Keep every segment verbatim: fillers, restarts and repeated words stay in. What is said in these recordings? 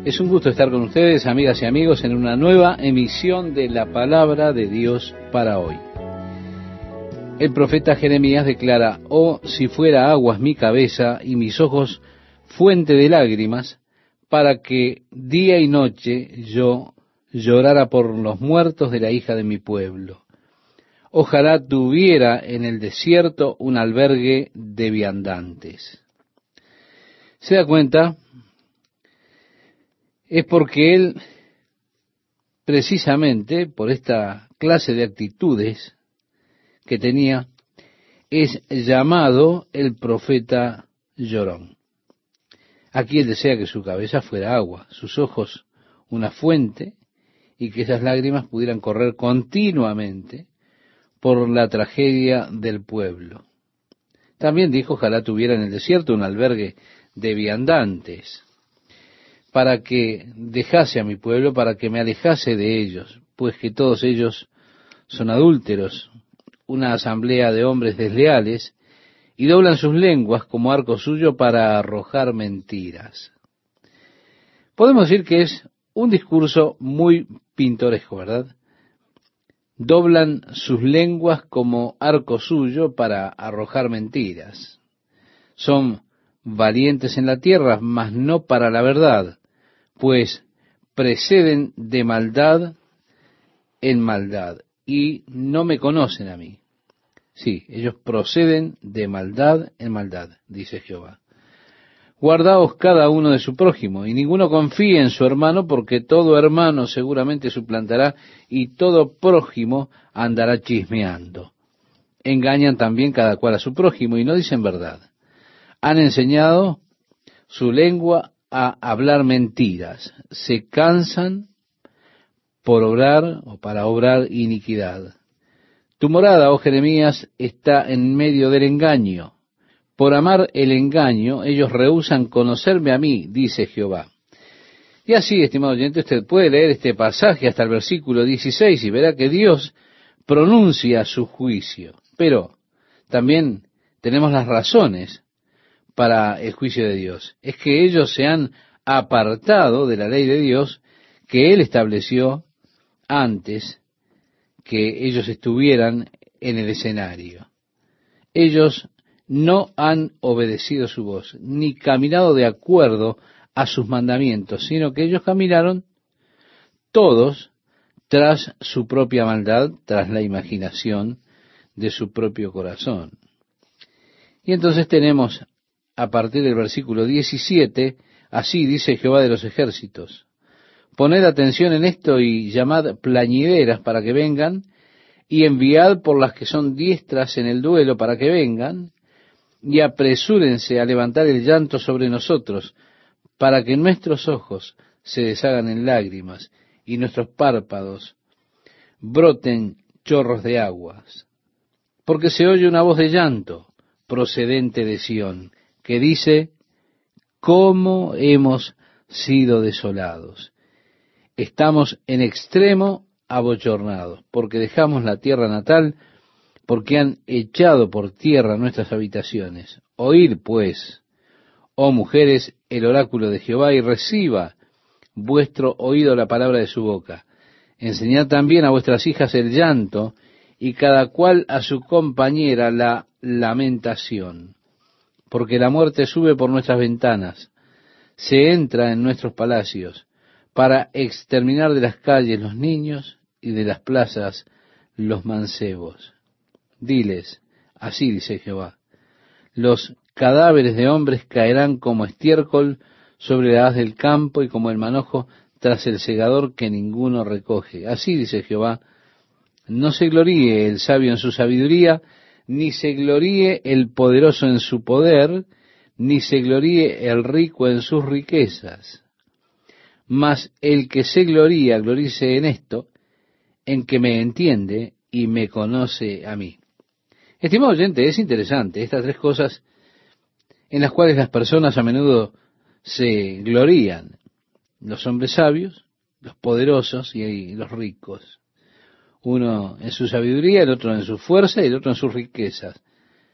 Es un gusto estar con ustedes, amigas y amigos, en una nueva emisión de la Palabra de Dios para hoy. El profeta Jeremías declara: «Oh, si fuera aguas mi cabeza y mis ojos fuente de lágrimas, para que día y noche yo llorara por los muertos de la hija de mi pueblo. Ojalá tuviera en el desierto un albergue de viandantes». ¿Se da cuenta? Es porque él, precisamente por esta clase de actitudes que tenía, es llamado el profeta llorón. Aquí él desea que su cabeza fuera agua, sus ojos una fuente, y que esas lágrimas pudieran correr continuamente por la tragedia del pueblo. También dijo: ojalá tuviera en el desierto un albergue de viandantes, para que dejase a mi pueblo, para que me alejase de ellos, pues que todos ellos son adúlteros, una asamblea de hombres desleales, y doblan sus lenguas como arco suyo para arrojar mentiras. Podemos decir que es un discurso muy pintoresco, ¿verdad? Doblan sus lenguas como arco suyo para arrojar mentiras. Son valientes en la tierra, mas no para la verdad, pues preceden de maldad en maldad, y no me conocen a mí. Sí, ellos proceden de maldad en maldad, dice Jehová. Guardaos cada uno de su prójimo, y ninguno confíe en su hermano, porque todo hermano seguramente suplantará, y todo prójimo andará chismeando. Engañan también cada cual a su prójimo, y no dicen verdad. Han enseñado su lengua a hablar mentiras, se cansan por obrar o para obrar iniquidad. Tu morada, oh Jeremías, está en medio del engaño. Por amar el engaño, ellos rehúsan conocerme a mí, dice Jehová. Y así, estimado oyente, usted puede leer este pasaje hasta el versículo dieciséis y verá que Dios pronuncia su juicio. Pero también tenemos las razones para el juicio de Dios. Es que ellos se han apartado de la ley de Dios que Él estableció antes que ellos estuvieran en el escenario. Ellos no han obedecido su voz, ni caminado de acuerdo a sus mandamientos, sino que ellos caminaron todos tras su propia maldad, tras la imaginación de su propio corazón. Y entonces tenemos, a partir del versículo diecisiete, así dice Jehová de los ejércitos: poned atención en esto y llamad plañideras para que vengan, y enviad por las que son diestras en el duelo para que vengan, y apresúrense a levantar el llanto sobre nosotros, para que nuestros ojos se deshagan en lágrimas, y nuestros párpados broten chorros de aguas. Porque se oye una voz de llanto procedente de Sión, que dice: ¿cómo hemos sido desolados? Estamos en extremo abochornados, porque dejamos la tierra natal, porque han echado por tierra nuestras habitaciones. Oíd, pues, oh mujeres, el oráculo de Jehová, y reciba vuestro oído la palabra de su boca. Enseñad también a vuestras hijas el llanto, y cada cual a su compañera la lamentación. Porque la muerte sube por nuestras ventanas, se entra en nuestros palacios, para exterminar de las calles los niños y de las plazas los mancebos. Diles, así dice Jehová: los cadáveres de hombres caerán como estiércol sobre la haz del campo, y como el manojo tras el segador que ninguno recoge. Así dice Jehová: no se gloríe el sabio en su sabiduría, ni se gloríe el poderoso en su poder, ni se gloríe el rico en sus riquezas. Mas el que se gloría, gloríese en esto, en que me entiende y me conoce a mí. Estimado oyente, es interesante estas tres cosas en las cuales las personas a menudo se glorían: los hombres sabios, los poderosos y los ricos. Uno en su sabiduría, el otro en su fuerza y el otro en sus riquezas.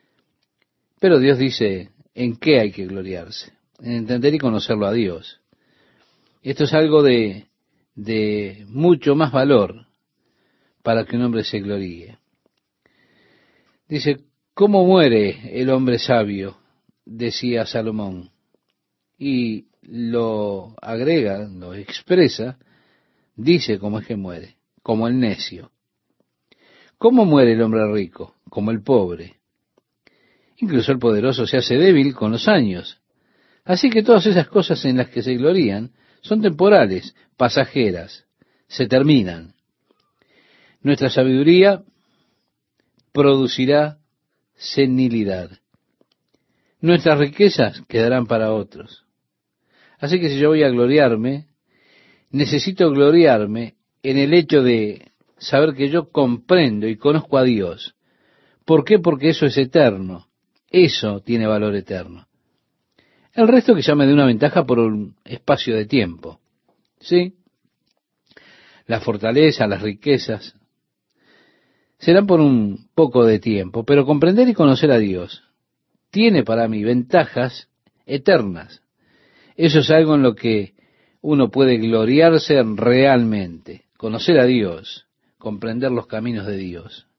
Pero Dios dice en qué hay que gloriarse: en entender y conocerlo a Dios. Esto es algo de, de mucho más valor para que un hombre se gloríe. Dice, ¿cómo muere el hombre sabio? Decía Salomón. Y lo agrega, lo expresa, dice cómo es que muere, como el necio. ¿Cómo muere el hombre rico? Como el pobre. Incluso el poderoso se hace débil con los años. Así que todas esas cosas en las que se glorían son temporales, pasajeras, se terminan. Nuestra sabiduría producirá senilidad. Nuestras riquezas quedarán para otros. Así que si yo voy a gloriarme, necesito gloriarme en el hecho de saber que yo comprendo y conozco a Dios. ¿Por qué? Porque eso es eterno. Eso tiene valor eterno. El resto quizá me dé una ventaja por un espacio de tiempo. ¿Sí? La fortaleza, las riquezas, serán por un poco de tiempo, pero comprender y conocer a Dios tiene para mí ventajas eternas. Eso es algo en lo que uno puede gloriarse realmente, conocer a Dios, comprender los caminos de Dios.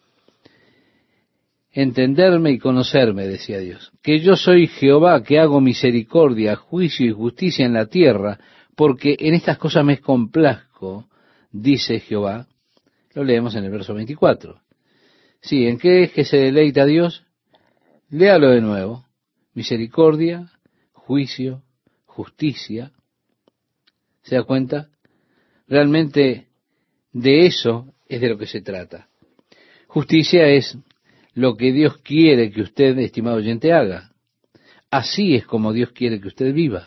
Entenderme y conocerme, decía Dios, que yo soy Jehová, que hago misericordia, juicio y justicia en la tierra, porque en estas cosas me complazco, dice Jehová. Lo leemos en el verso veinticuatro. Sí, ¿en qué es que se deleita Dios? Léalo de nuevo. Misericordia, juicio, justicia. ¿Se da cuenta? Realmente de eso es de lo que se trata. Justicia es lo que Dios quiere que usted, estimado oyente, haga. Así es como Dios quiere que usted viva.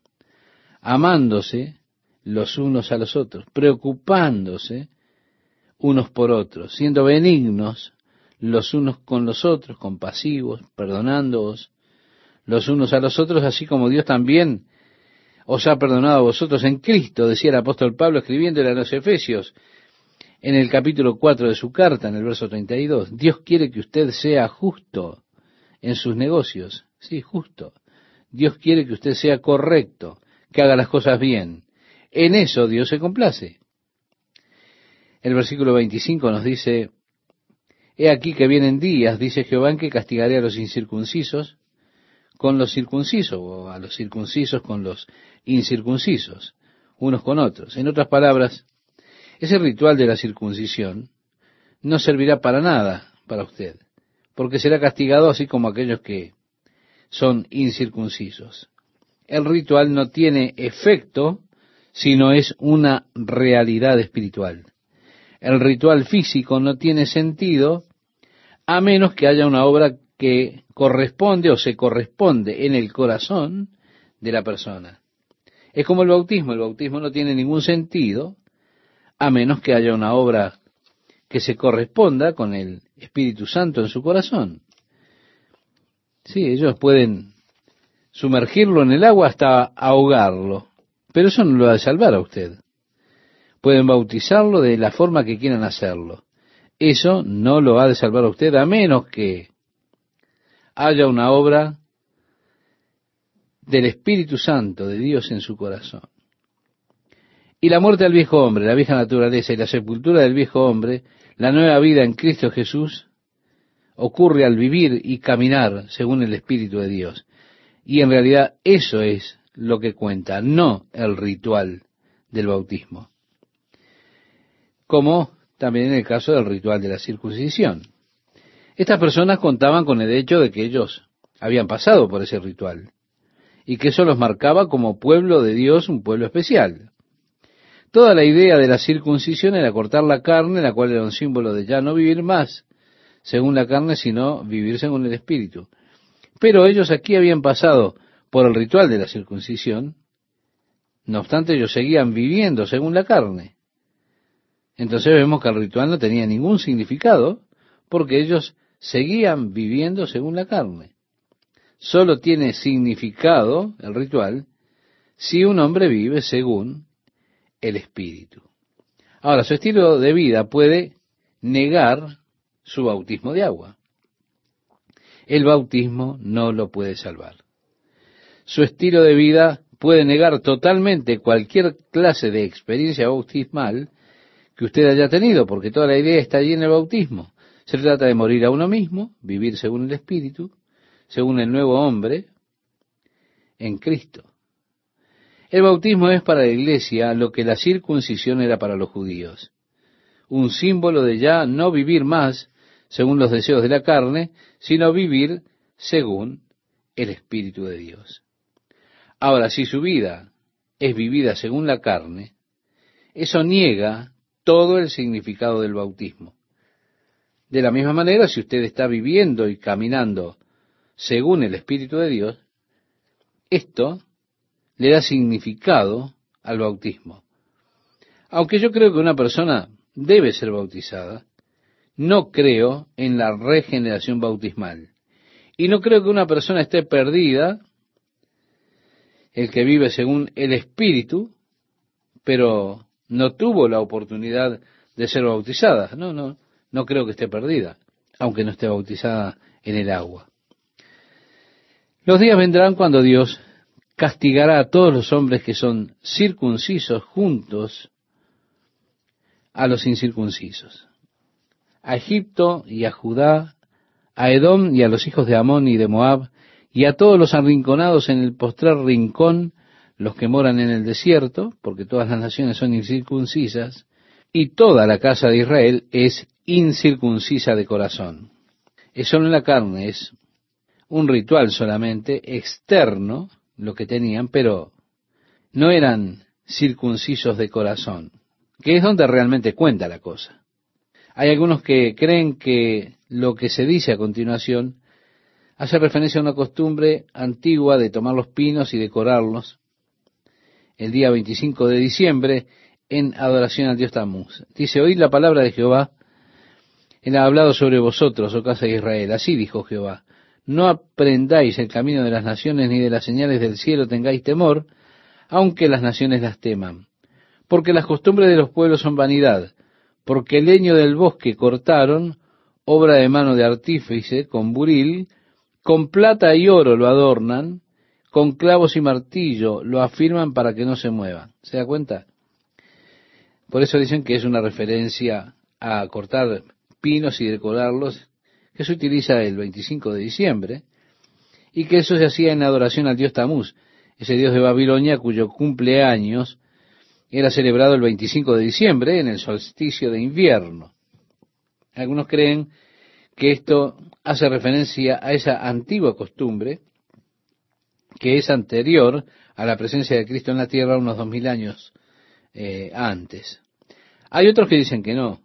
Amándose los unos a los otros, preocupándose unos por otros, siendo benignos los unos con los otros, compasivos, perdonándoos los unos a los otros, así como Dios también os ha perdonado a vosotros en Cristo, decía el apóstol Pablo escribiéndole a los Efesios en el capítulo cuatro de su carta, en el verso treinta y dos. Dios quiere que usted sea justo en sus negocios. Sí, justo. Dios quiere que usted sea correcto, que haga las cosas bien. En eso Dios se complace. El versículo veinticinco nos dice, he aquí que vienen días, dice Jehová, en que castigaré a los incircuncisos con los circuncisos, o a los circuncisos con los incircuncisos, unos con otros. En otras palabras, ese ritual de la circuncisión no servirá para nada para usted, porque será castigado así como aquellos que son incircuncisos. El ritual no tiene efecto, sino es una realidad espiritual. El ritual físico no tiene sentido a menos que haya una obra que corresponde o se corresponde en el corazón de la persona. Es como el bautismo. El bautismo no tiene ningún sentido a menos que haya una obra que se corresponda con el Espíritu Santo en su corazón. Sí, ellos pueden sumergirlo en el agua hasta ahogarlo, pero eso no lo ha de salvar a usted. Pueden bautizarlo de la forma que quieran hacerlo. Eso no lo ha de salvar a usted a menos que haya una obra del Espíritu Santo de Dios en su corazón. Y la muerte del viejo hombre, la vieja naturaleza y la sepultura del viejo hombre, la nueva vida en Cristo Jesús, ocurre al vivir y caminar según el Espíritu de Dios. Y en realidad eso es lo que cuenta, no el ritual del bautismo. Como también en el caso del ritual de la circuncisión. Estas personas contaban con el hecho de que ellos habían pasado por ese ritual y que eso los marcaba como pueblo de Dios, un pueblo especial. Toda la idea de la circuncisión era cortar la carne, la cual era un símbolo de ya no vivir más según la carne, sino vivir según el Espíritu. Pero ellos aquí habían pasado por el ritual de la circuncisión, no obstante ellos seguían viviendo según la carne. Entonces vemos que el ritual no tenía ningún significado porque ellos seguían viviendo según la carne. Solo tiene significado el ritual si un hombre vive según el Espíritu. Ahora, su estilo de vida puede negar su bautismo de agua. El bautismo no lo puede salvar. Su estilo de vida puede negar totalmente cualquier clase de experiencia bautismal que usted haya tenido, porque toda la idea está allí en el bautismo. Se trata de morir a uno mismo, vivir según el Espíritu, según el nuevo hombre en Cristo. El bautismo es para la iglesia lo que la circuncisión era para los judíos, un símbolo de ya no vivir más según los deseos de la carne, sino vivir según el Espíritu de Dios. Ahora, si su vida es vivida según la carne, eso niega todo el significado del bautismo. De la misma manera, si usted está viviendo y caminando según el Espíritu de Dios, esto le da significado al bautismo. Aunque yo creo que una persona debe ser bautizada, no creo en la regeneración bautismal. Y no creo que una persona esté perdida, el que vive según el Espíritu, pero no tuvo la oportunidad de ser bautizada. No, no, no creo que esté perdida, aunque no esté bautizada en el agua. Los días vendrán cuando Dios castigará a todos los hombres que son circuncisos juntos a los incircuncisos. A Egipto y a Judá, a Edom y a los hijos de Amón y de Moab, y a todos los arrinconados en el postrer rincón, los que moran en el desierto, porque todas las naciones son incircuncisas, y toda la casa de Israel es incircuncisa de corazón. Es solo en la carne, es un ritual solamente externo lo que tenían, pero no eran circuncisos de corazón, que es donde realmente cuenta la cosa. Hay algunos que creen que lo que se dice a continuación hace referencia a una costumbre antigua de tomar los pinos y decorarlos el día veinticinco de diciembre en adoración al Dios Tamuz. Dice: oíd la palabra de Jehová, él ha hablado sobre vosotros, oh casa de Israel. Así dijo Jehová: no aprendáis el camino de las naciones, ni de las señales del cielo tengáis temor, aunque las naciones las teman. Porque las costumbres de los pueblos son vanidad, porque el leño del bosque cortaron, obra de mano de artífice, con buril, con plata y oro lo adornan, con clavos y martillo lo afirman para que no se mueva. ¿Se da cuenta? Por eso dicen que es una referencia a cortar pinos y decorarlos, que se utiliza el veinticinco de diciembre, y que eso se hacía en adoración al dios Tamuz, ese dios de Babilonia cuyo cumpleaños era celebrado el veinticinco de diciembre en el solsticio de invierno. Algunos creen que esto hace referencia a esa antigua costumbre que es anterior a la presencia de Cristo en la tierra unos dos mil años eh, antes. Hay otros que dicen que no.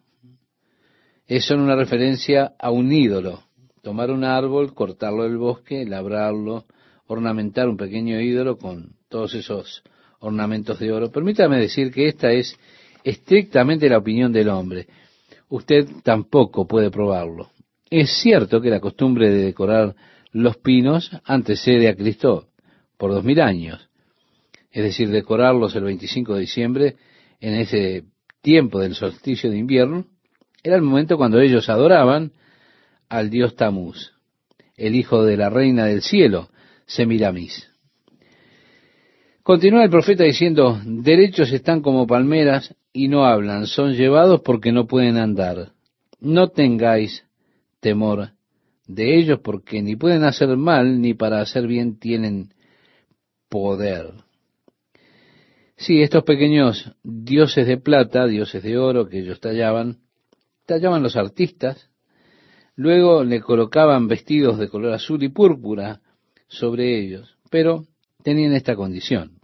Es solo una referencia a un ídolo. Tomar un árbol, cortarlo del bosque, labrarlo, ornamentar un pequeño ídolo con todos esos ornamentos de oro. Permítame decir que esta es estrictamente la opinión del hombre. Usted tampoco puede probarlo. Es cierto que la costumbre de decorar los pinos antecede a Cristo por dos mil años. Es decir, decorarlos el veinticinco de diciembre, en ese tiempo del solsticio de invierno, era el momento cuando ellos adoraban al dios Tamuz, el hijo de la reina del cielo, Semiramis. Continúa el profeta diciendo: derechos están como palmeras y no hablan, son llevados porque no pueden andar. No tengáis temor de ellos, porque ni pueden hacer mal, ni para hacer bien tienen poder. Sí, estos pequeños dioses de plata, dioses de oro que ellos tallaban, tallaban los artistas, luego le colocaban vestidos de color azul y púrpura sobre ellos, pero tenían esta condición.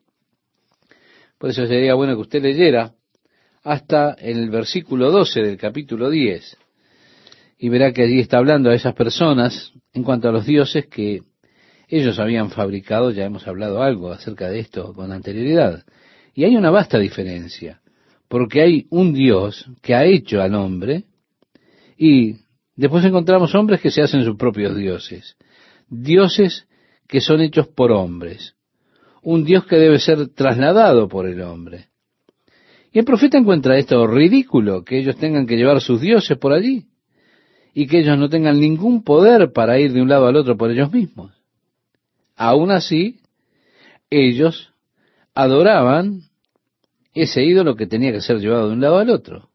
Por eso sería bueno que usted leyera hasta el versículo doce del capítulo diez, y verá que allí está hablando a esas personas en cuanto a los dioses que ellos habían fabricado. Ya hemos hablado algo acerca de esto con anterioridad. Y hay una vasta diferencia, porque hay un Dios que ha hecho al hombre, y después encontramos hombres que se hacen sus propios dioses. Dioses que son hechos por hombres. Un Dios que debe ser trasladado por el hombre. Y el profeta encuentra esto ridículo, que ellos tengan que llevar sus dioses por allí, y que ellos no tengan ningún poder para ir de un lado al otro por ellos mismos. Aún así, ellos adoraban ese ídolo que tenía que ser llevado de un lado al otro.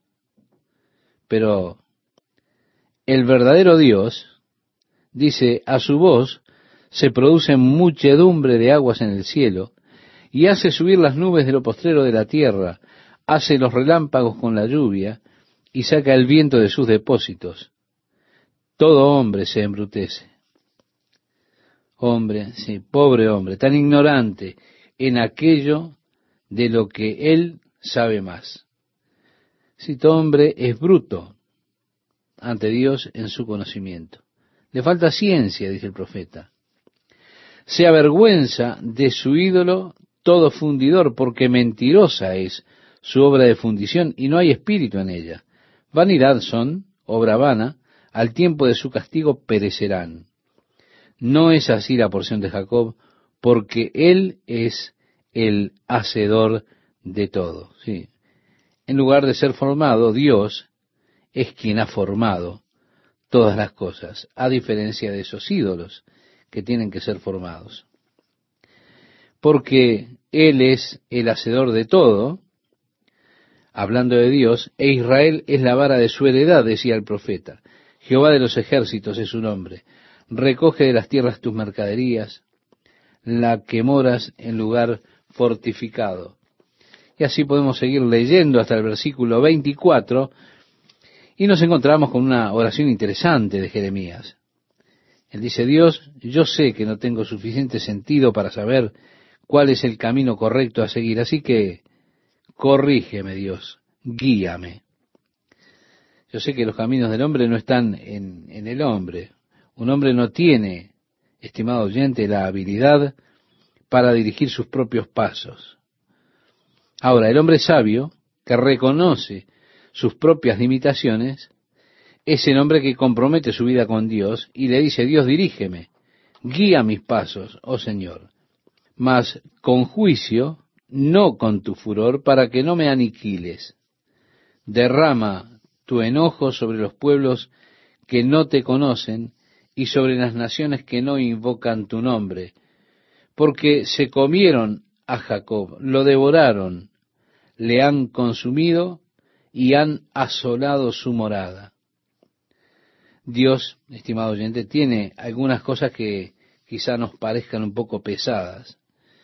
Pero el verdadero Dios dice, a su voz se produce muchedumbre de aguas en el cielo, y hace subir las nubes de lo postrero de la tierra, hace los relámpagos con la lluvia, y saca el viento de sus depósitos. Todo hombre se embrutece. Hombre, sí, pobre hombre, tan ignorante en aquello de lo que él sabe más. Si todo hombre es bruto ante Dios en su conocimiento. Le falta ciencia, dice el profeta. Se avergüenza de su ídolo todo fundidor, porque mentirosa es su obra de fundición y no hay espíritu en ella. Vanidad son, obra vana, al tiempo de su castigo perecerán. No es así la porción de Jacob, porque él es el hacedor de todo. Sí. En lugar de ser formado, Dios es quien ha formado todas las cosas, a diferencia de esos ídolos que tienen que ser formados. Porque Él es el hacedor de todo, hablando de Dios, e Israel es la vara de su heredad, decía el profeta. Jehová de los ejércitos es su nombre. Recoge de las tierras tus mercaderías, la que moras en lugar fortificado. Y así podemos seguir leyendo hasta el versículo veinticuatro, y nos encontramos con una oración interesante de Jeremías. Él dice, Dios, yo sé que no tengo suficiente sentido para saber cuál es el camino correcto a seguir, así que corrígeme, Dios, guíame. Yo sé que los caminos del hombre no están en, en el hombre. Un hombre no tiene, estimado oyente, la habilidad para dirigir sus propios pasos. Ahora, el hombre sabio, que reconoce sus propias limitaciones, es el hombre que compromete su vida con Dios y le dice, Dios, dirígeme, guía mis pasos, oh Señor, mas con juicio, no con tu furor, para que no me aniquiles. Derrama tu enojo sobre los pueblos que no te conocen y sobre las naciones que no invocan tu nombre, porque se comieron a Jacob, lo devoraron, le han consumido y han asolado su morada. Dios, estimado oyente, tiene algunas cosas que quizá nos parezcan un poco pesadas.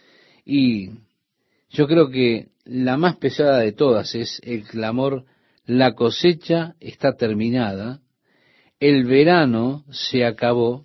Y yo creo que la más pesada de todas es el clamor, la cosecha está terminada, el verano se acabó,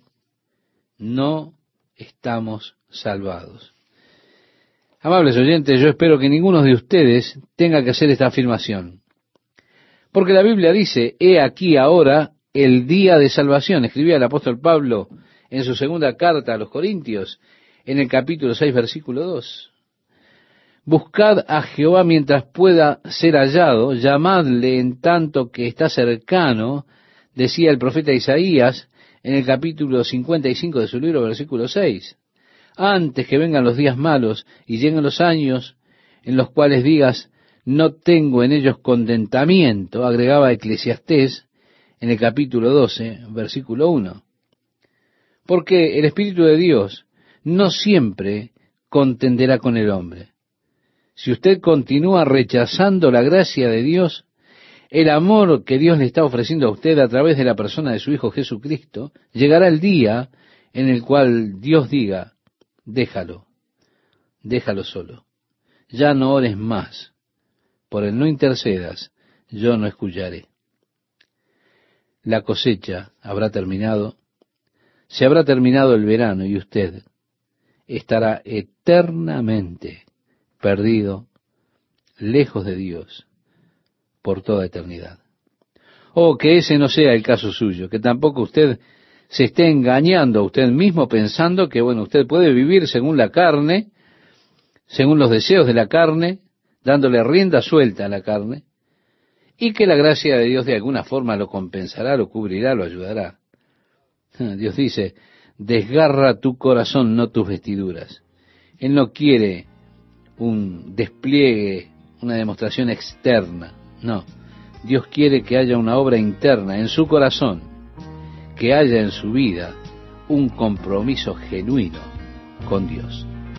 no estamos salvados. Amables oyentes, yo espero que ninguno de ustedes tenga que hacer esta afirmación. Porque la Biblia dice, he aquí ahora el día de salvación. Escribía el apóstol Pablo en su segunda carta a los Corintios, en el capítulo seis, versículo dos. Buscad a Jehová mientras pueda ser hallado, llamadle en tanto que está cercano, decía el profeta Isaías en el capítulo cincuenta y cinco de su libro, versículo seis. Antes que vengan los días malos y lleguen los años en los cuales digas, no tengo en ellos contentamiento, agregaba Eclesiastés en el capítulo doce, versículo uno. Porque el Espíritu de Dios no siempre contenderá con el hombre. Si usted continúa rechazando la gracia de Dios, el amor que Dios le está ofreciendo a usted a través de la persona de su Hijo Jesucristo, llegará el día en el cual Dios diga, déjalo, déjalo solo. Ya no ores más. Por él no intercedas, yo no escucharé. La cosecha habrá terminado, se habrá terminado el verano y usted estará eternamente perdido, lejos de Dios, por toda eternidad. Oh, que ese no sea el caso suyo, que tampoco usted se esté engañando a usted mismo pensando que, bueno, usted puede vivir según la carne, según los deseos de la carne, dándole rienda suelta a la carne, y que la gracia de Dios de alguna forma lo compensará, lo cubrirá, lo ayudará. Dios dice, desgarra tu corazón, no tus vestiduras. Él no quiere un despliegue, una demostración externa, no. Dios quiere que haya una obra interna en su corazón, que haya en su vida un compromiso genuino con Dios.